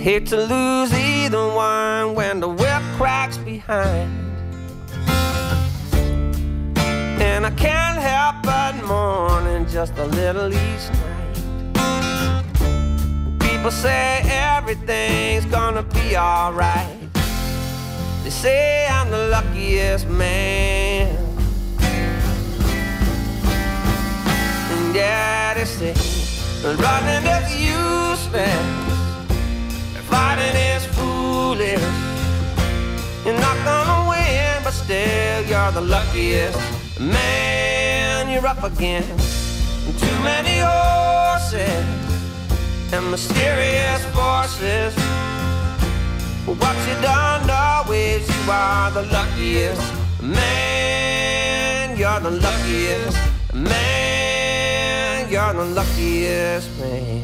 Hate to lose either one when the whip cracks behind. And I can't help but mourning just a little each night. People say everything's gonna be alright. They say I'm the luckiest man. And yeah, they say running is useless, fighting is foolish. You're not gonna win, but still you're the luckiest man. You're up against too many horses and mysterious forces. What you done always, you are the luckiest man. You're the luckiest man. You're the luckiest man.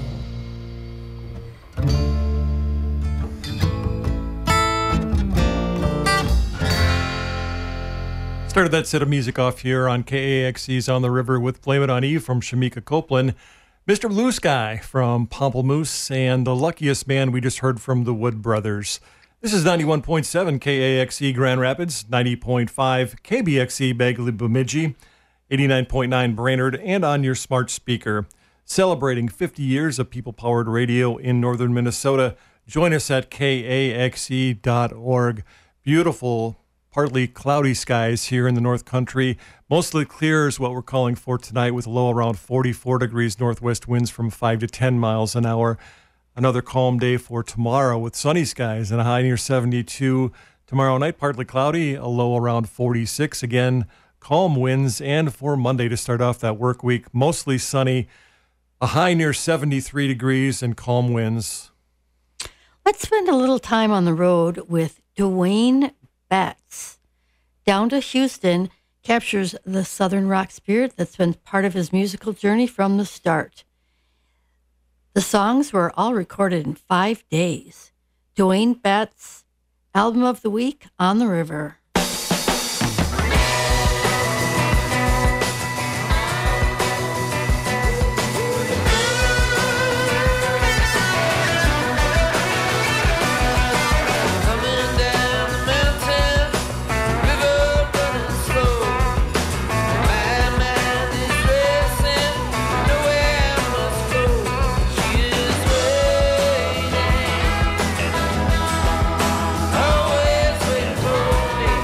Started that set of music off here on KAXE's On the River with Blame It On Eve from Shamika Copeland, Mr. Blue Sky from Pamplemousse, and The Luckiest Man we just heard from the Wood Brothers. This is 91.7 KAXE Grand Rapids, 90.5 KBXE Bagley Bemidji, 89.9 Brainerd, and on your smart speaker. Celebrating 50 years of people-powered radio in northern Minnesota. Join us at kaxe.org. Beautiful, partly cloudy skies here in the North Country. Mostly clear is what we're calling for tonight, with a low around 44 degrees, northwest winds from 5 to 10 miles an hour. Another calm day for tomorrow with sunny skies and a high near 72. Tomorrow night, partly cloudy, a low around 46. Again, calm winds. And for Monday to start off that work week, mostly sunny, a high near 73 degrees and calm winds. Let's spend a little time on the road with Dwayne Betts. Down to Houston captures the Southern rock spirit that's been part of his musical journey from the start. The songs were all recorded in 5 days. Dwayne Betts, Album of the Week, On the River. Always waiting for me.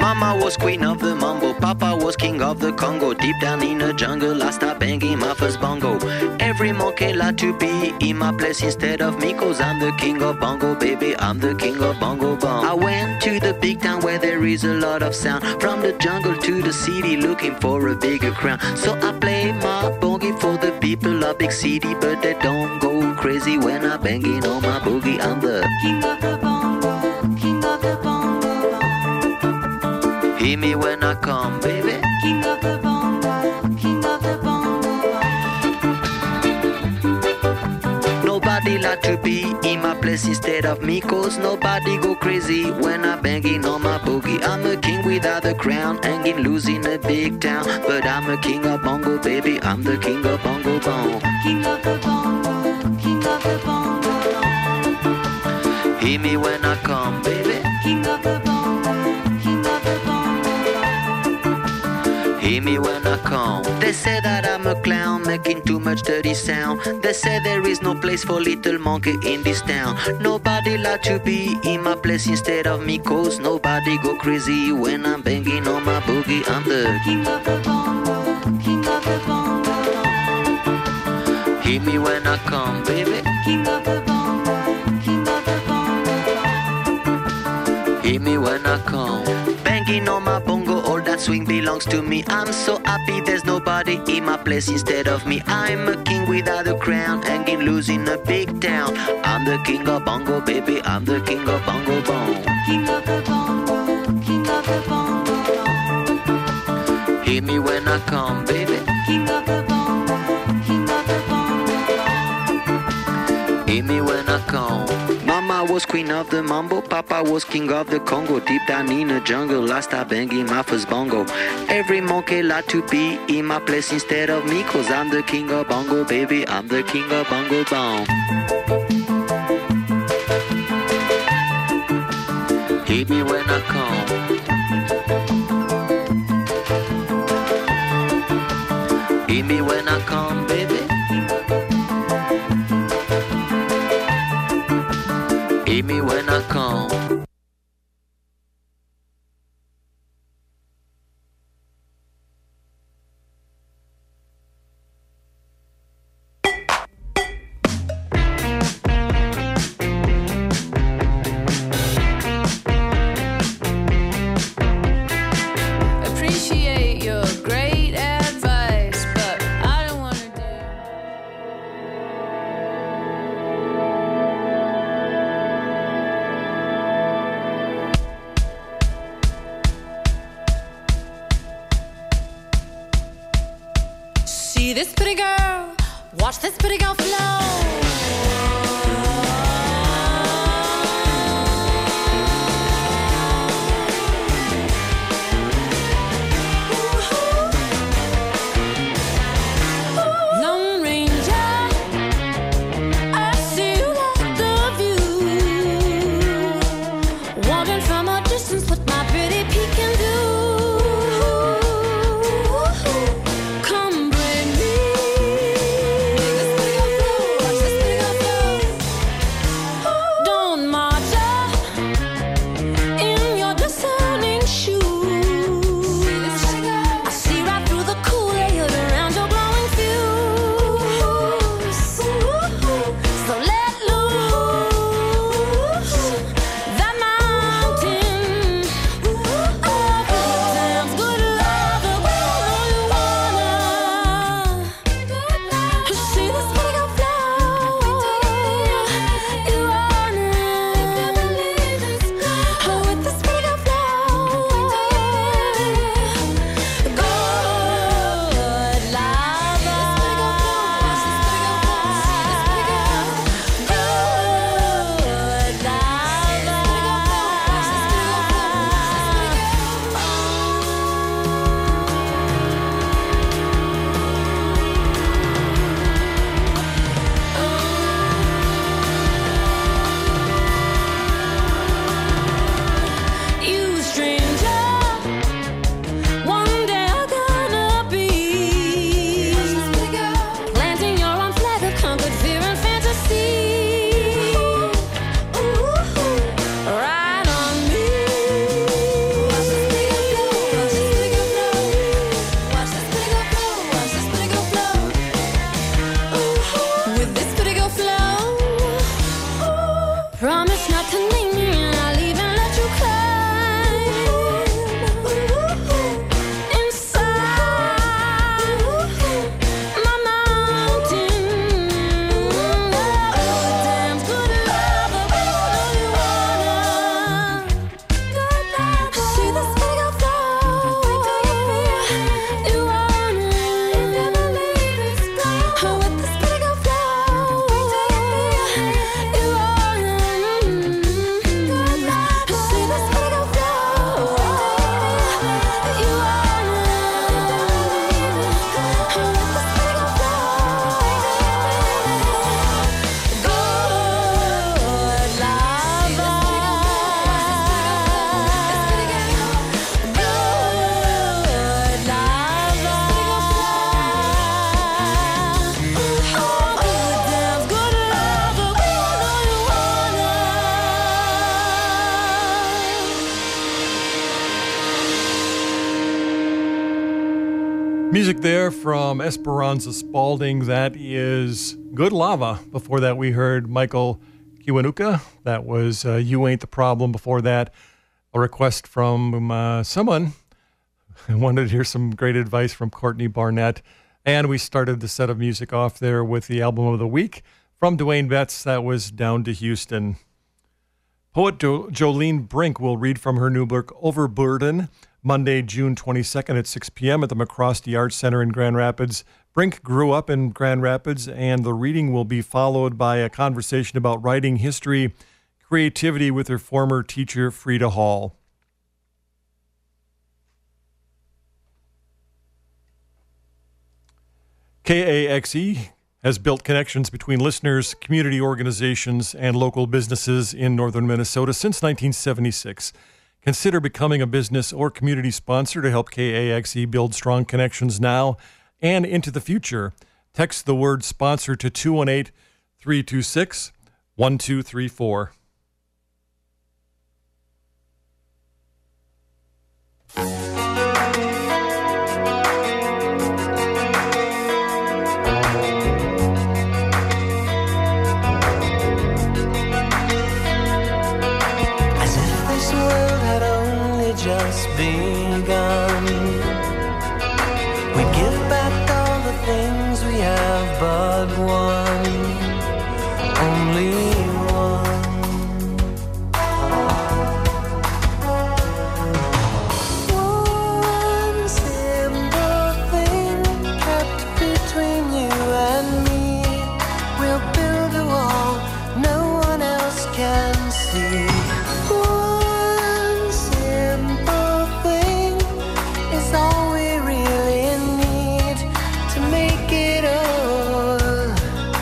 Mama was queen of the mambo, Papa was king of the Congo. Deep down in the jungle, I start banging my first bongo. Every monkey like to be in my place instead of me, 'cause I'm the king of bongo, baby, I'm the king of bongo bong. I went to the big town where there is a lot of sound, from the jungle to the city looking for a bigger crown. So I play my boogie for the people of big city, but they don't go crazy when I'm banging on my boogie. I'm the king of the bongo, king of the bongo bong. Hear me when I come, baby. King of the bongo, king of the bongo bong. Nobody like to be in my place instead of me, 'cause nobody go crazy when I'm banging on my boogie. I'm a king without a crown, hanging loose in a big town, but I'm a king of bongo, baby, I'm the king of bongo bong. King of the bongo, king of the bongo bong. Hear me when I come, baby. King of the bongo, king of the bongo bong. Hear me when I come. They say that I'm a clown, making too much dirty sound. They say there is no place for little monkey in this town. Nobody like to be in my place instead of me, 'cause nobody go crazy when I'm banging on my boogie. I'm the king of the bongo, king of the bongo bong. Hear me when I come, baby. King of the bongo, king of the bongo bong. Hear me when I come. Banging on my bongo, all that swing belongs to me. I'm so happy there's nobody in my place instead of me. I'm a king without a crown, hanging loose in a big town. I'm the king of bongo, baby, I'm the king of bongo bong. King of the bongo, king of the bongo bong. Hear me when I come, baby. King of the bongo, king of the bongo bong. Hear me when I come. Mama was queen of the mambo, Papa was king of the Congo. Deep down in the jungle, I start banging my first bongo. Every monkey like to be in my place instead of me, 'cause I'm the king of bongo, baby, I'm the king of bongo bong. Hear me when I come. Hear me when I come, baby. Hear me when I come. Appreciate your great advice, but I don't want to do. See this pretty girl, watch this pretty girl flow. Lone Ranger, I see you off the view. Wondering from a distance what my pretty peak can do. Come bring me. This pretty girl flow, watch this Music there from Esperanza Spalding. That is Good Lava. Before that, we heard Michael Kiwanuka. That was You Ain't the Problem. Before that, a request from someone who wanted to hear some great advice from Courtney Barnett. And we started the set of music off there with the album of the week from Dwayne Betts. That was Down to Houston. Poet Jolene Brink will read from her new book, Overburden, Monday, June 22nd at 6 p.m. at the McCroskey Arts Center in Grand Rapids. Brink grew up in Grand Rapids, and the reading will be followed by a conversation about writing history, creativity with her former teacher, Frida Hall. KAXE has built connections between listeners, community organizations, and local businesses in northern Minnesota since 1976. Consider becoming a business or community sponsor to help KAXE build strong connections now and into the future. Text the word sponsor to 218-326-1234. Just begun. We give back all the things we have but one, only one. One simple thing kept between you and me. We'll build a wall no one else can see. All we really need to make it all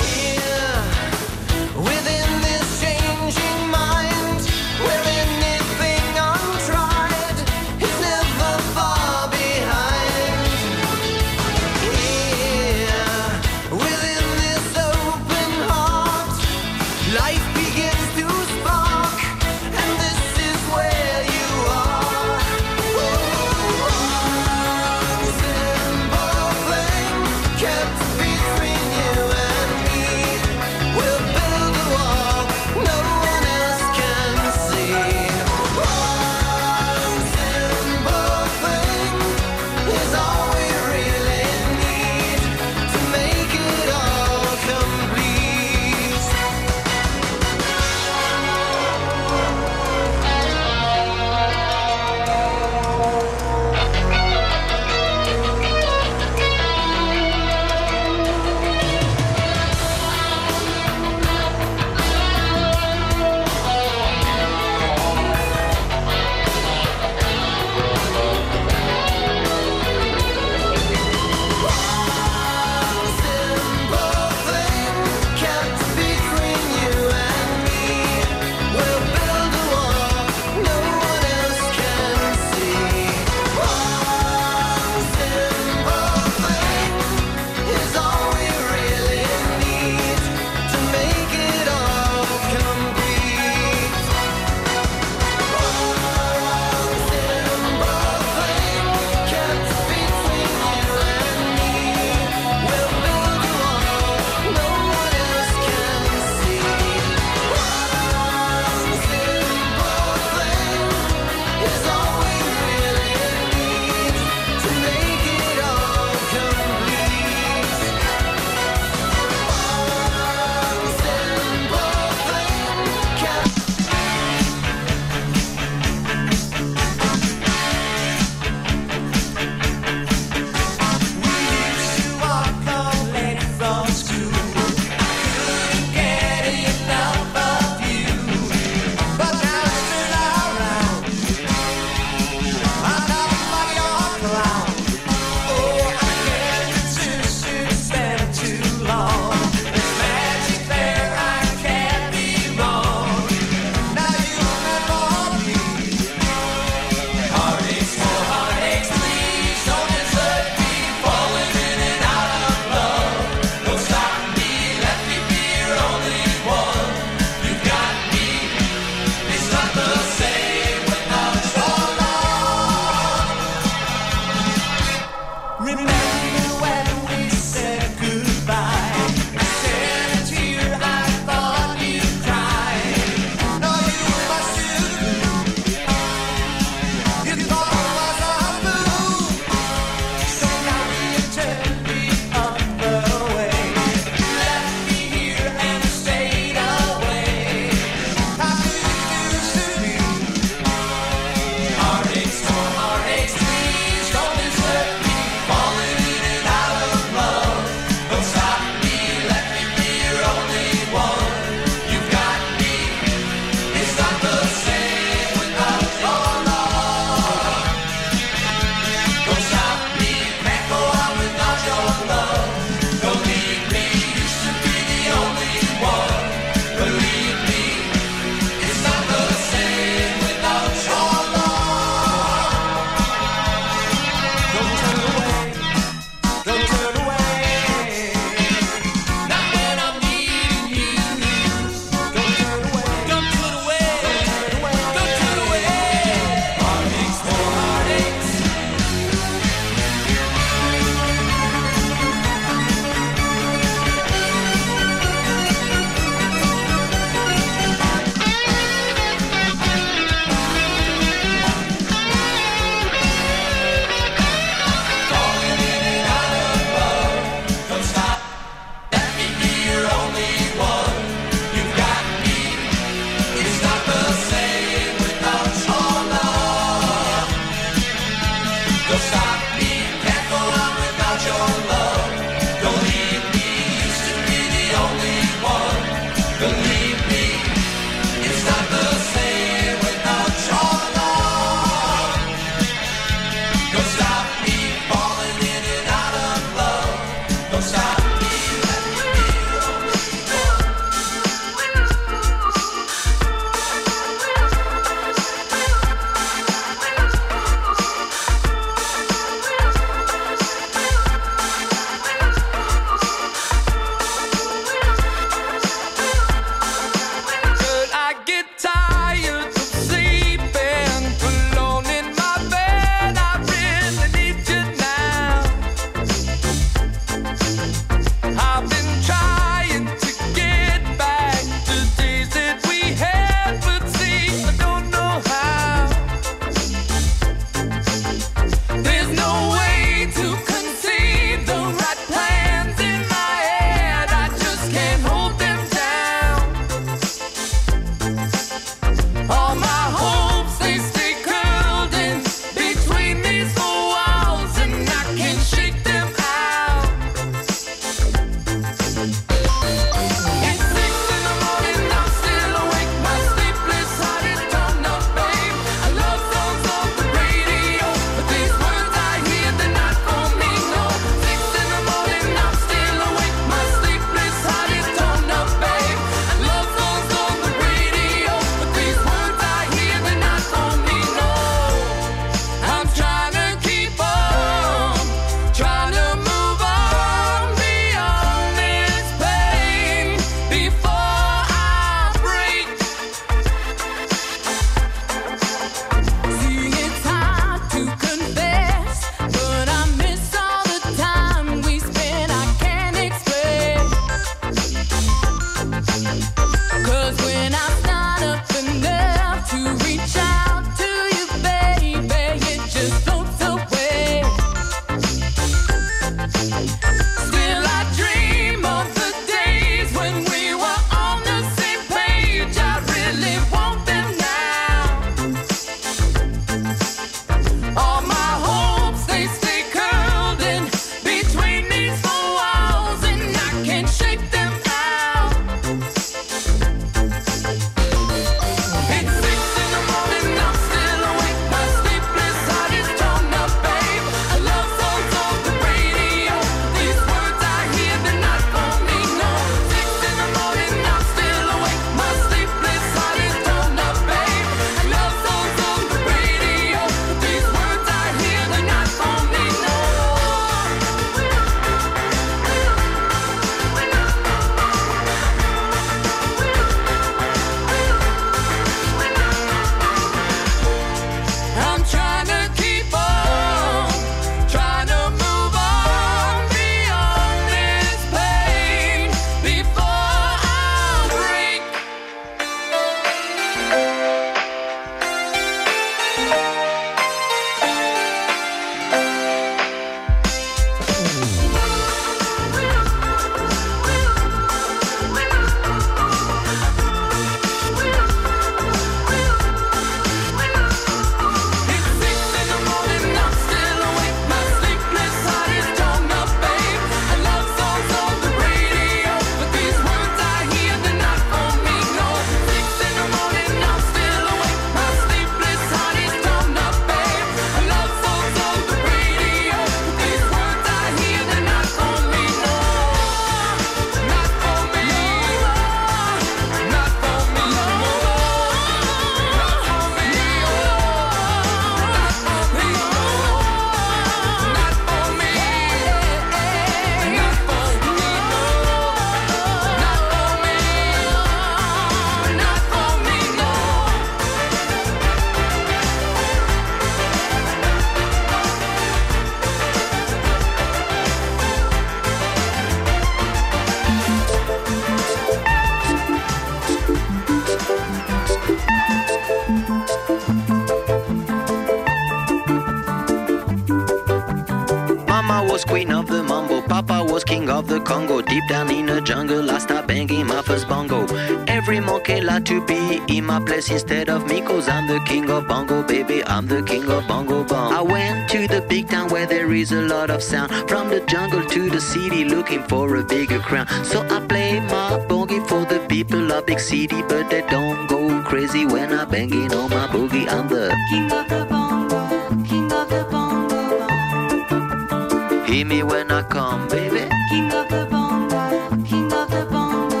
was queen of the mambo, Papa was king of the Congo. Deep down in the jungle, I started banging my first bongo. Every monkey like to be in my place instead of me, cause I'm the king of bongo, baby, I'm the king of bongo bong. I went to the big town where there is a lot of sound, from the jungle to the city looking for a bigger crown. So I play my boogie for the people of big city, but they don't go crazy when I'm banging on my boogie. I'm the king of the bongo, king of the bongo bong. hear me when I come, baby. King of the bongo, king of the bongo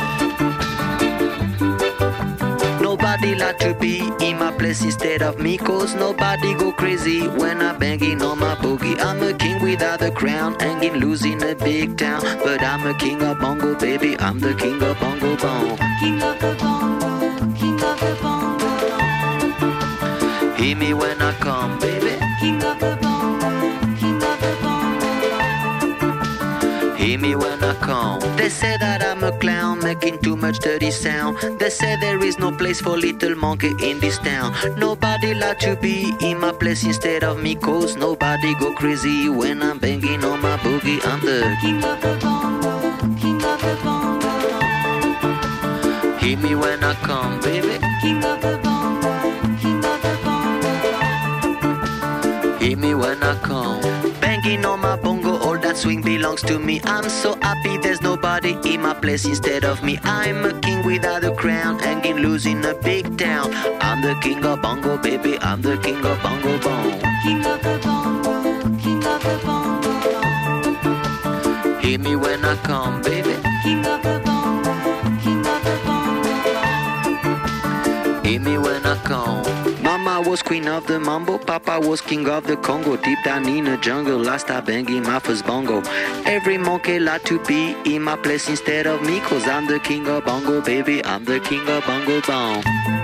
bong. Nobody like to be in my place instead of me, cause nobody go crazy when I'm banging on my boogie. I'm a king without a crown, hanging loose in a big town, but I'm a king of bongo, baby, I'm the king of bongo bong. King of the bongo, king of the bongo bong. Hear me when I come, baby. King of the bongo, king of the bongo bong. Hear me when I come. They say that I'm a clown, making too much dirty sound. They say there is no place for little monkey in this town. Nobody like to be in my place instead of me, cause nobody go crazy when I'm banging on my boogie. I'm the king of the bongo, king of the bongo bong. hear me when I come, baby. King of the bongo, king of the bongo bong. Hear me when I come. Banging on my bongo, all that swing belongs to me. I'm so happy there's nobody in my place instead of me. I'm a king without a crown, hanging loose in a big town. I'm the king of bongo, baby, I'm the king of bongo bong. King of the bongo, king of the bongo bong. Hear me when I come, baby. King of the bongo, king of the bongo bong. Hear me when I come. Mama was queen of the mambo, Papa was king of the Congo. Deep down in the jungle, I started banging my first bongo. Every monkey like to be in my place instead of me, cause I'm the king of bongo, baby, I'm the king of bongo bong.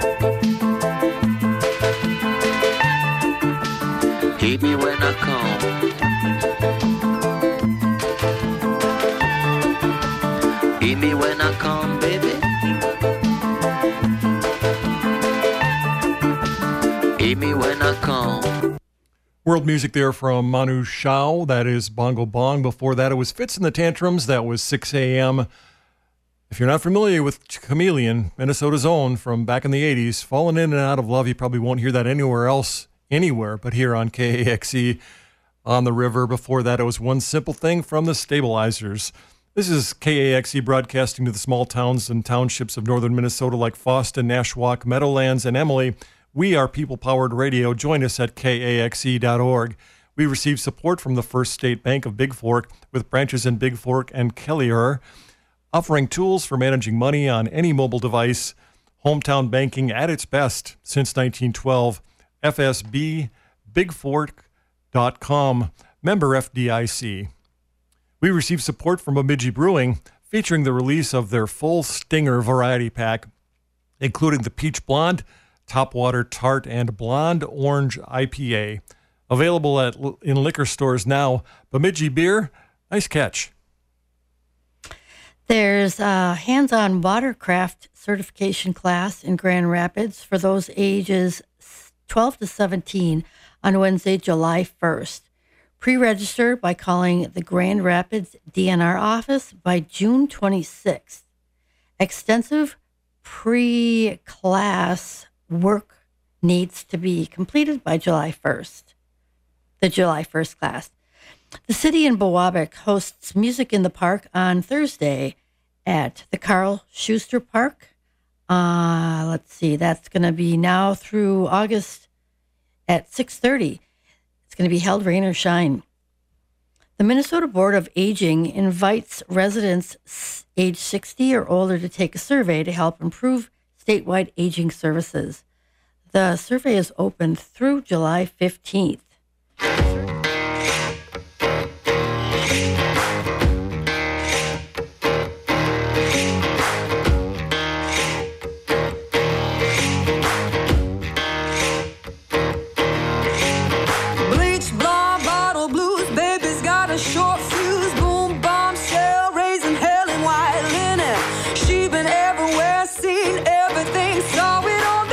Hear me when I come. Hear me when I come, baby. Hear me when I come. World music there from Manu Chao. That is Bongo Bong. Before that, it was Fitz and the Tantrums. That was 6 a.m. If you're not familiar with Chameleon, Minnesota's own from back in the 80s, Falling In and Out of Love, you probably won't hear that anywhere else, but here on KAXE on the river. Before that, it was One Simple Thing from the Stabilizers. This is KAXE broadcasting to the small towns and townships of northern Minnesota like Fosston, Nashwauk, Meadowlands, and Emily. We are people-powered radio. Join us at KAXE.org. We receive support from the First State Bank of Big Fork with branches in Big Fork and Kelliher, offering tools for managing money on any mobile device. Hometown banking at its best since 1912. FSB, bigfork.com, member FDIC. We receive support from Bemidji Brewing, featuring the release of their full Stinger variety pack, including the Peach Blonde, Topwater Tart, and Blonde Orange IPA. Available in liquor stores now. Bemidji Beer, nice catch. There's a hands-on watercraft certification class in Grand Rapids for those ages 12 to 17 on Wednesday, July 1st. Pre-register by calling the Grand Rapids DNR office by June 26th. Extensive pre-class work needs to be completed by July 1st. The July 1st class. The city in Bowabic hosts Music in the Park on Thursday at the Carl Schuster Park. Let's see, that's going to be now through August at 6:30. It's going to be held rain or shine. The Minnesota Board of Aging invites residents age 60 or older to take a survey to help improve statewide aging services. The survey is open through July 15th.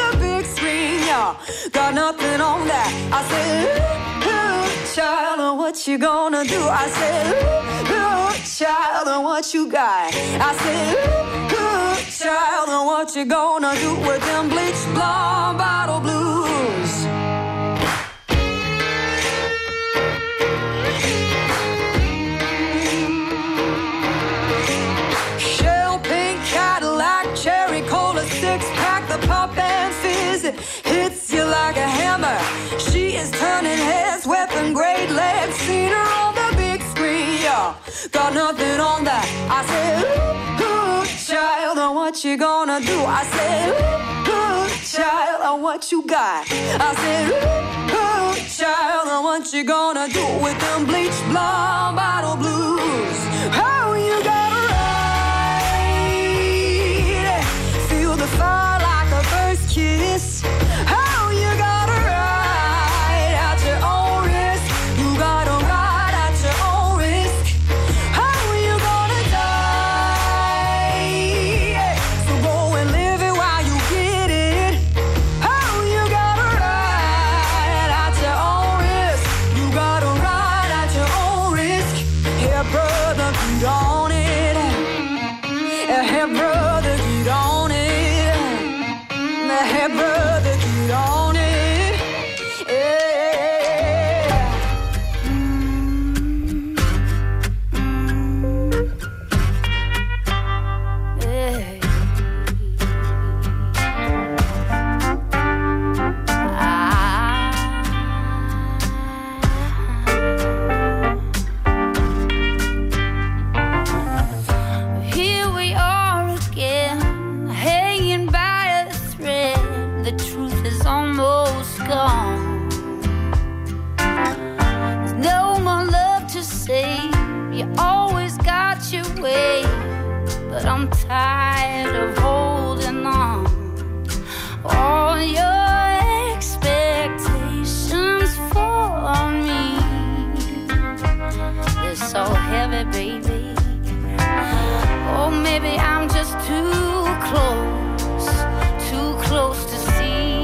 Got nothing on that. I said, ooh, child, what what you gonna do? I said, ooh, child, what you got? I said, ooh, child, what you gonna do with them bleach blonde bottle blues? Shell pink Cadillac, cherry cola, six-pack, the pop and fizz, it hits you like a hammer. She is turning heads, weapon grade legs, seen her on the big screen, yeah. Got nothing on that. I said, ooh, child, what you gonna do? I said, ooh, child, what you got? I said, ooh, child, what you gonna do with them bleach blonde bottle blues? Oh, you gotta ride, feel the fire like a first kiss. Oh, you gotta ride at your own risk. You gotta ride at your own risk. How you gonna die? So go and live it while you get it. How you gotta ride at your own risk. You gotta ride at your own risk. Hey brother, get on it. Hey brother, get on it. Hey brother, get on it. Here we are again, hanging by a thread. The truth is almost gone. There's no more love to say. You always got your way, but I'm tired of holding on. All your expectations for me, they're so heavy, baby. Oh, maybe I'm just too close to see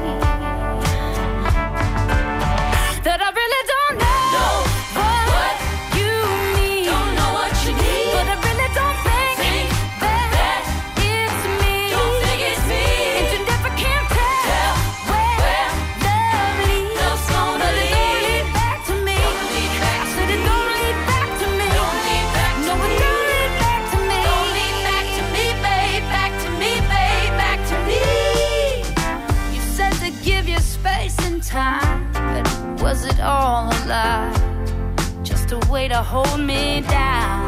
that I really don't know what you need. Don't know what you need, but I really don't think that it's me. Don't think it's me, and you never can tell where love leads. Love's gonna lead back to me. I said it don't lead back to me. Don't lead back to me. No, it don't lead back to me. Don't lead back to me, babe. Back to me, babe. Back to me. You said to give you space and time, but was it all a lie? Just a way to hold me down.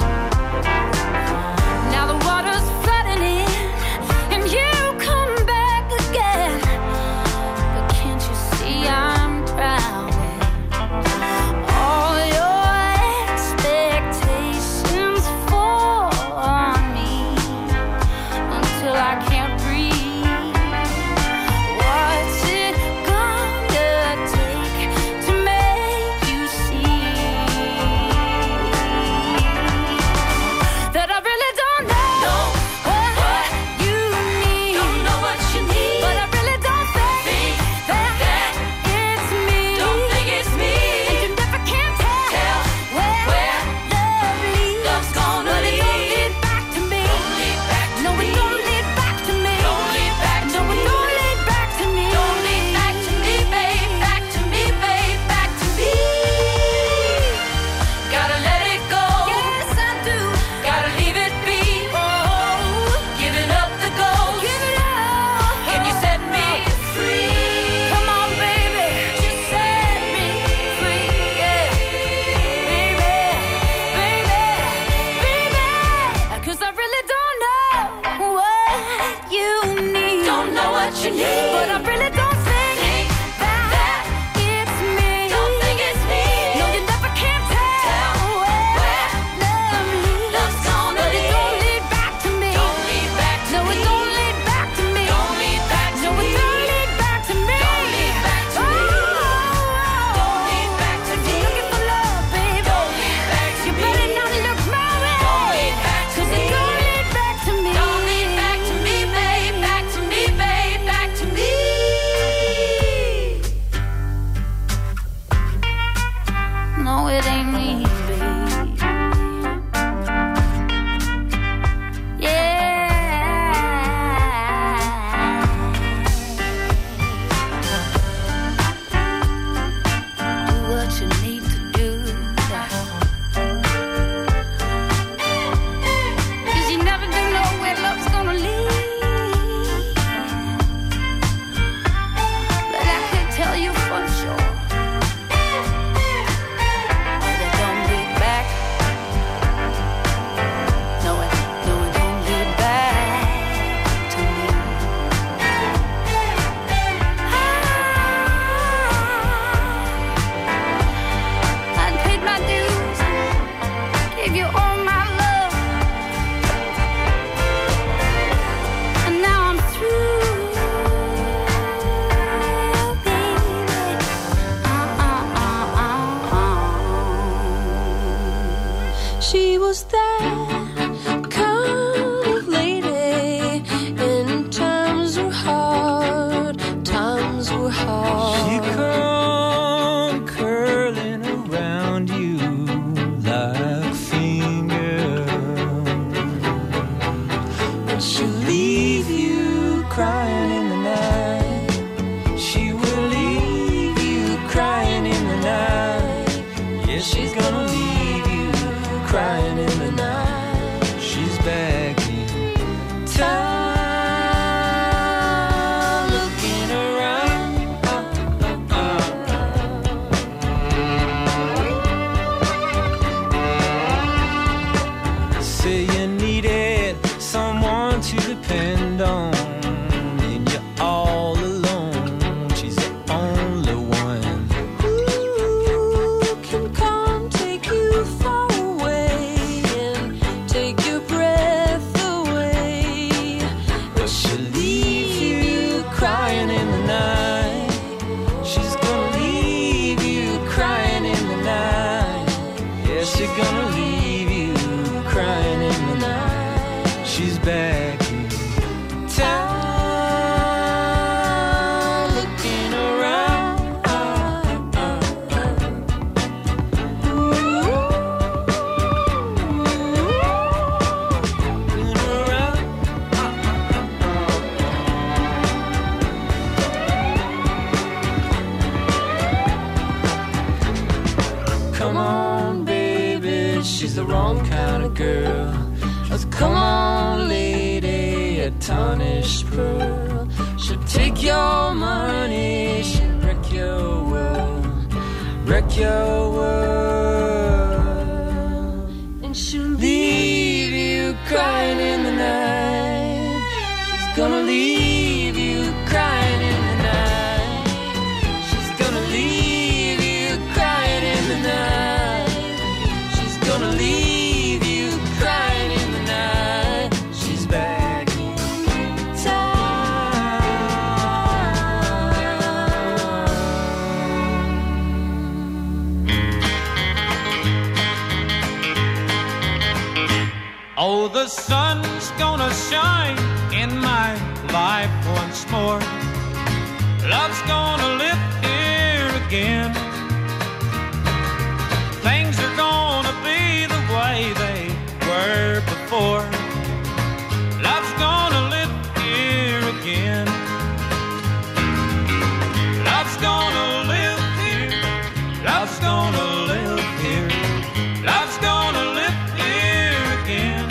Now the water's flooding in, and you come back again. But can't you see I'm drowning? All your expectations for me until I can't breathe. What's it gonna take to make you see that I really don't know was that kind of lady. And times were hard, times were hard. She come curling around you like fingers, and she'll leave you crying in the night. She will leave you crying in the night. Yeah, she's gonna leave you crying in the night. She's back in time, looking around. Say you needed someone to depend on, and you're all alone. She's the only one Who can come take you far away and take your breath away? but she'll leave you crying in the night. She's gonna leave you crying in the night. Yeah, she's gonna leave you crying in the night. She's back in town, looking around. Looking around. Come on, baby, she's the wrong kind of girl. Come on, lady, a tarnished pearl. She'll take your money, she'll wreck your world, wreck your world. And she'll leave you crying in the night. She's gonna leave you crying in the night. She's gonna leave you crying in the night. She's gonna leave you crying in the night. She's back in town. Oh, the sun's gonna shine in my life once more. Love's gonna live here again. Things are gonna be the way they were before. Love's gonna live here again. Love's gonna live here. Love's gonna live here. Love's gonna live here again.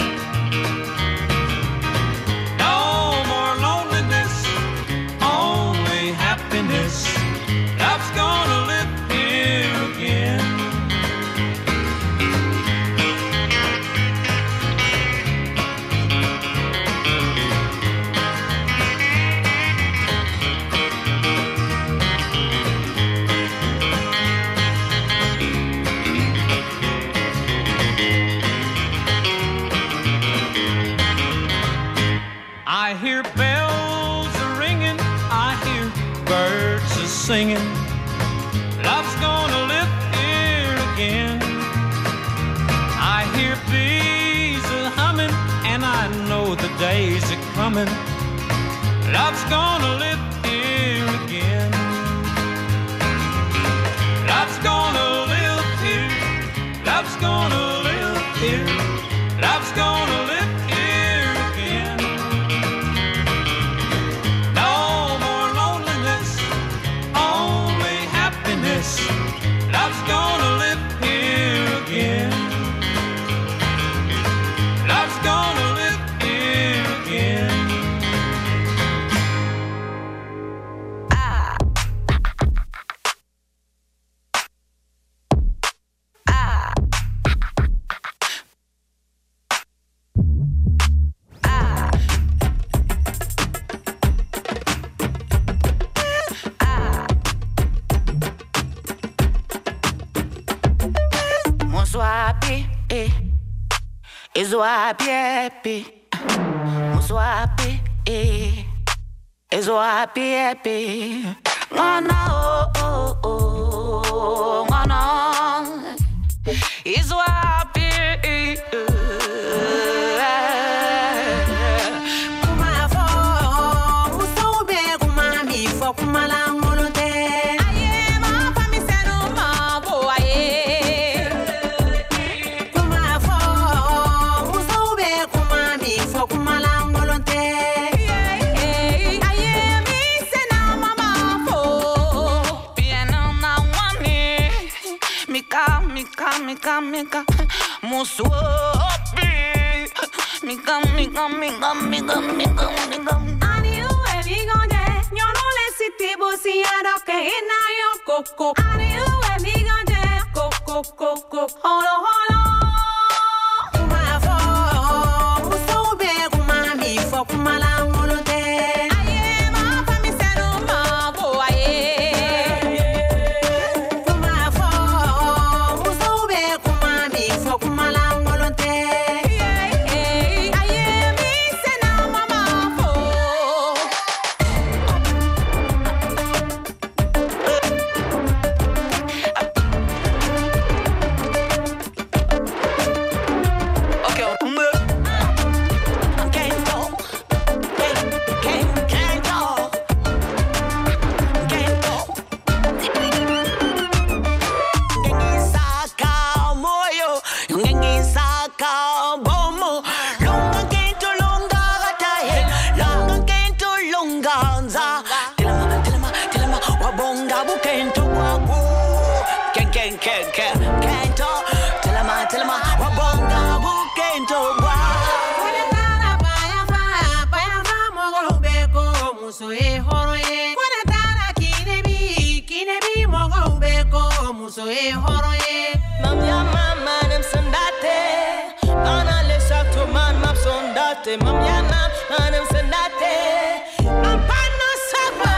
No more loneliness, only happiness. Love's gonna live here again. I hear bells a ringing, I hear birds a singing. Love's gonna live here again. I hear bees a humming, and I know the days are coming. Love's gonna live here again. Love's gonna live here. Love's gonna live here. Love's gonna live here again. No more loneliness, only happiness. Love's gonna live here again. Love's gonna live here again. Monswapi, Izwapi, Monswapi, Izwapi, Ngana, Ngana, Izwapi, Mika, Muswabi. Mika. Ani uwe migonje, nyono le siti busi adoke ina yo koko. Ani uwe migonje, koko, holo. Kuma fo, musobe kuma mi fo kuma la ngolote. Aye, ma fa mi senu ma bo aye. Kuma fo, musobe kuma mi fo kuma la ngolote. Aye, mi sena mama fo. Mamyana, manam sandate, ampano sapa.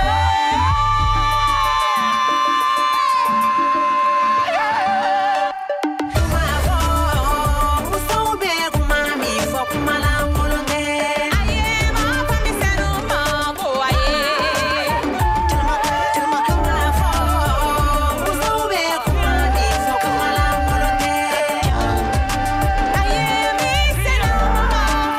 Aye, ma fa mi senu ma bo aye. Aye, mi senu ma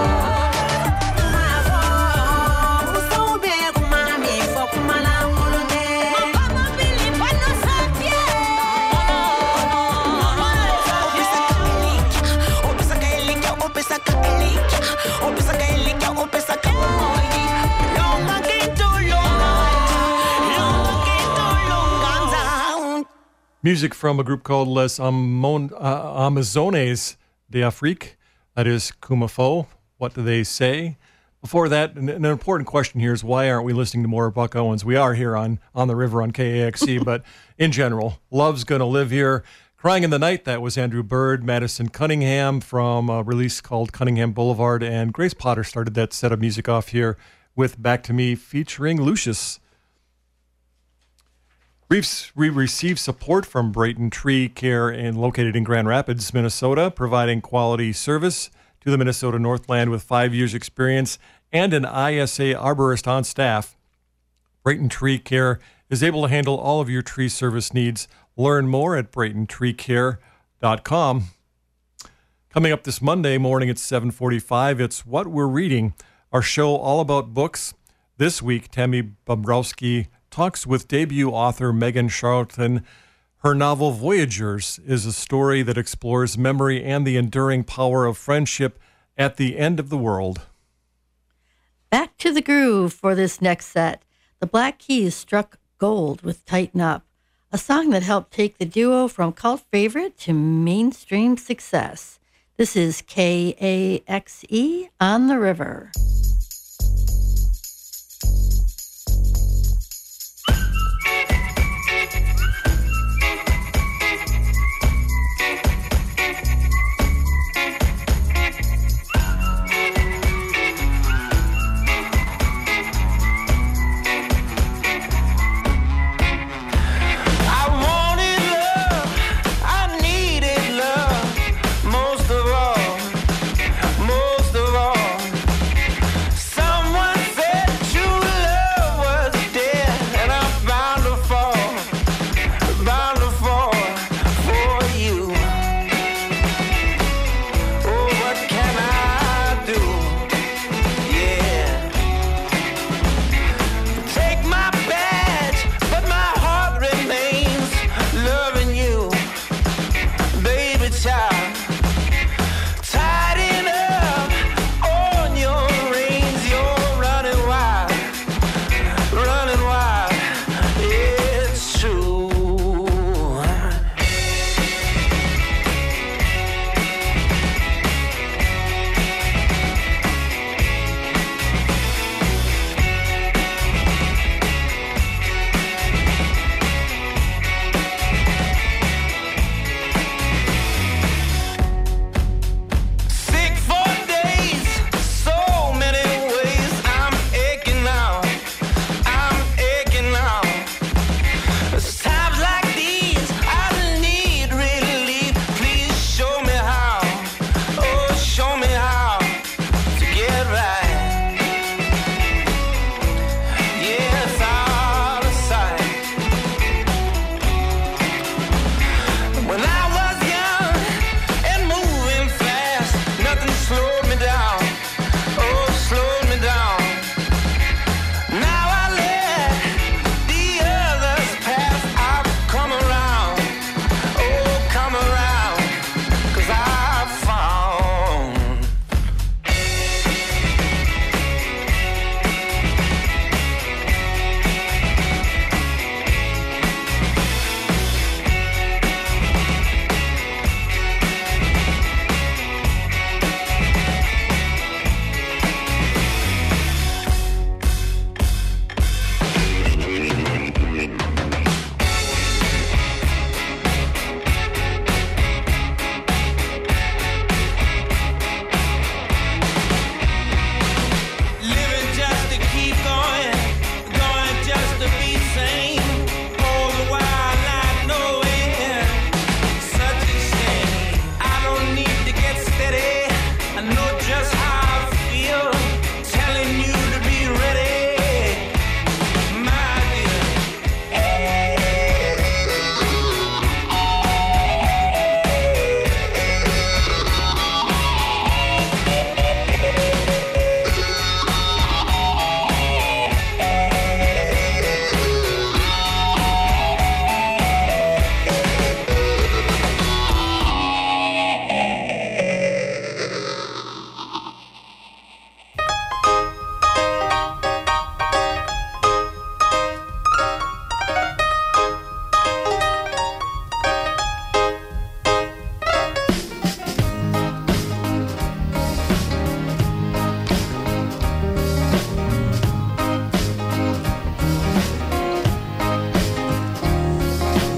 Mama bili pano sapie. Music from a group called Les Amazones d'Afrique. That is Kumafo. What do they say? Before that, an important question here is why aren't we listening to more Buck Owens? We are here on the river on KAXC, but in general, Love's Gonna Live Here. Crying in the Night, that was Andrew Bird, Madison Cunningham from a release called Cunningham Boulevard, and Grace Potter started that set of music off here with Back to Me featuring Lucius. We receive support from Brayton Tree Care and located in Grand Rapids, Minnesota, providing quality service to the Minnesota Northland with 5 years experience and an ISA arborist on staff. Brayton Tree Care is able to handle all of your tree service needs. Learn more at BraytonTreeCare.com. Coming up this Monday morning at 7:45, it's What We're Reading, our show all about books. This week, Tammy Bobrowski talks with debut author Megan Charlton. Her novel Voyagers is a story that explores memory and the enduring power of friendship at the end of the world. Back to the groove for this next set. The Black Keys struck gold with Tighten Up, a song that helped take the duo from cult favorite to mainstream success. This is KAXE on the River. Most of all,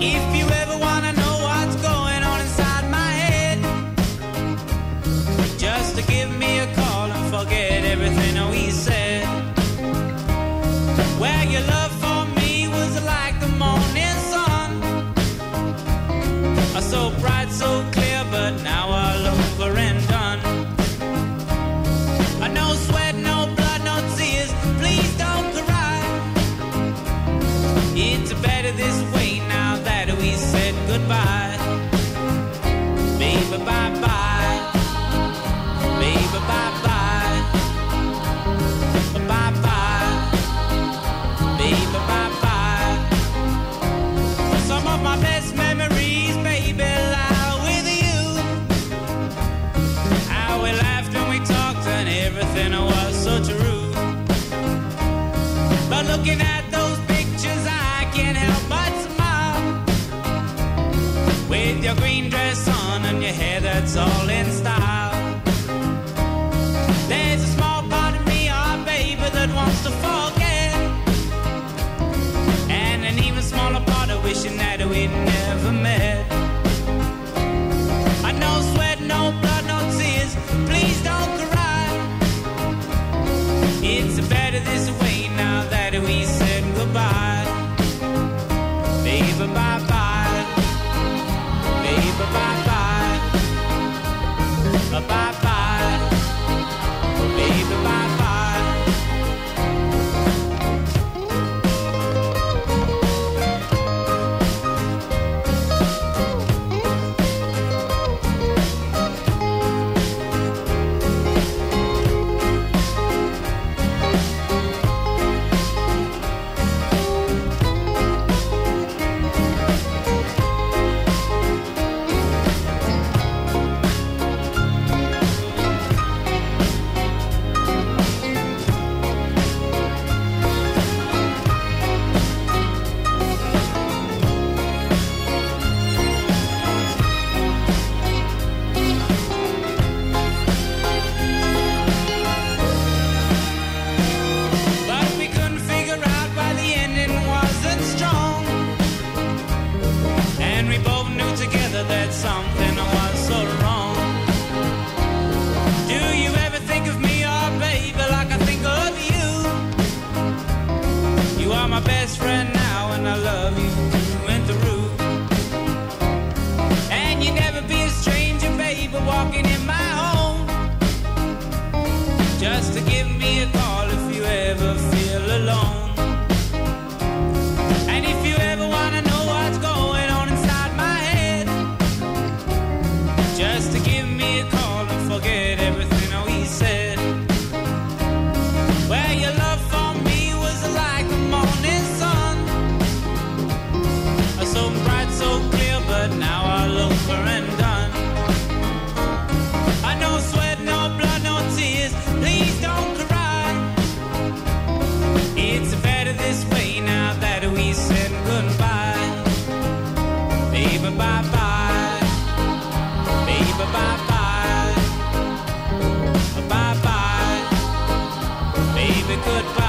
If you ever wanna know what's going on inside my head, just to give me a call and forget everything we said. Well, your love for me was like the morning sun, so bright, so clear, but now all over and done. No sweat, no blood, no tears, please don't cry. It's better this way now that we said goodbye. Baby, bye-bye. Baby, bye-bye. Bye-bye. Baby, bye-bye. Some of my best memories, baby, lie with you. How we laughed and we talked and everything was so true. But looking at those pictures, I can't help but smile. With your green dress on and your hair that's all in style. There's a small part of me, oh baby, that wants to forget. And an even smaller part of wishing that we'd never met. I no sweat, no blood, no tears, please don't cry. It's better this way now that we said goodbye. Baby, bye-bye. Baby, bye-bye. Bye-bye. Baby, bye-bye. That something was so wrong. Do you ever think of me, oh baby, like I think of you? You are my best friend now and I love you through and through. And you never be a stranger, baby, walking in my home. Just to give me a call if you ever feel alone. And if you ever wanna know what's going on inside my head, just to give me a call and forget everything we said. Well, your love for me was like the morning sun, so bright, so clear, but now all over and done. I no sweat, no blood, no tears, please don't cry. It's better this way now that we said goodbye. Baby, bye-bye. Baby, bye-bye. Bye-bye. Baby, goodbye.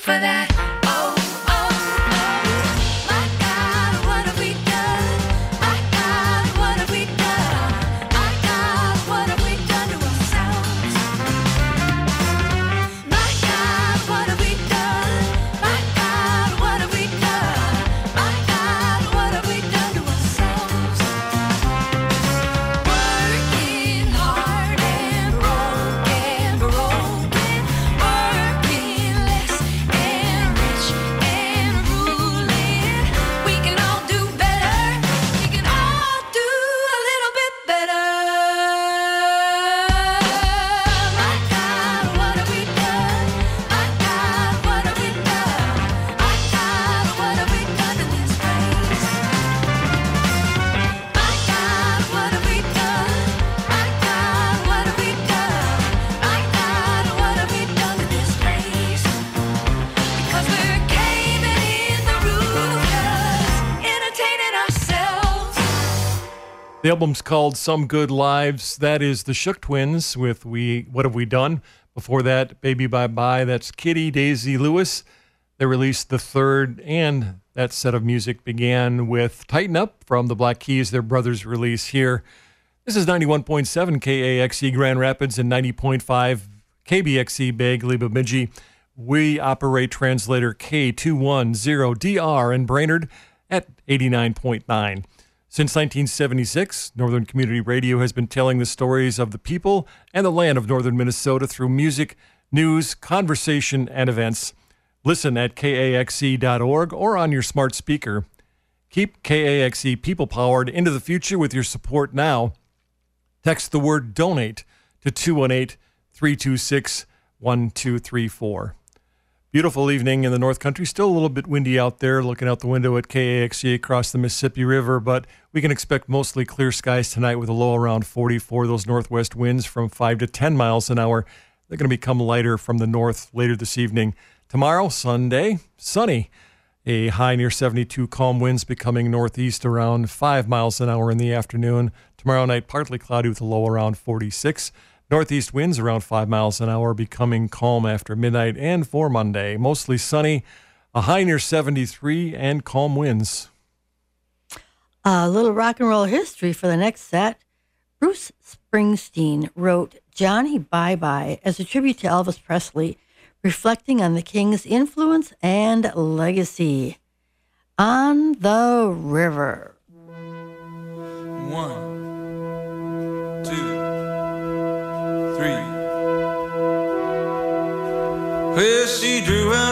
for that. Oh, oh, oh. My God, what have we done? My God, what have we done? My God, what have we done to ourselves? My God, what have we done? My God, what have we done? My God, what have we done to ourselves? Working hard and broken, working less and rich and ruling. We can all do better. We can all do a little bit better. My God, what have we done? My God, what have we done? My God, what have we done to this place? My God, what have we done? My God, what have we done? My God, what have we done to this place? Because we're caving in the roof, just entertaining ourselves. The album's called Some Good Lives. That is the Shook Twins with What Have We Done? Before that, Baby Bye Bye. That's Kitty Daisy Lewis. They released the third, and that set of music began with Tighten Up from the Black Keys, their brother's release here. This is 91.7 KAXE Grand Rapids and 90.5 KBXE Bagley Bemidji. We operate translator K210DR in Brainerd at 89.9. Since 1976, Northern Community Radio has been telling the stories of the people and the land of northern Minnesota through music, news, conversation, and events. Listen at KAXE.org or on your smart speaker. Keep KAXE people-powered into the future with your support now. Text the word DONATE to 218-326-1234. Beautiful evening in the North Country. Still a little bit windy out there, looking out the window at KAXE across the Mississippi River, but we can expect mostly clear skies tonight with a low around 44. Those northwest winds from 5 to 10 miles an hour. They're going to become lighter from the north later this evening. Tomorrow, Sunday, sunny. A high near 72, calm winds becoming northeast around 5 miles an hour in the afternoon. Tomorrow night, partly cloudy with a low around 46. Northeast winds around 5 miles an hour, becoming calm after midnight. And for Monday, mostly sunny, a high near 73, and calm winds. A little rock and roll history for the next set. Bruce Springsteen wrote Johnny Bye Bye as a tribute to Elvis Presley, reflecting on the King's influence and legacy. On the River. 1, 2, 3. Well, she drew out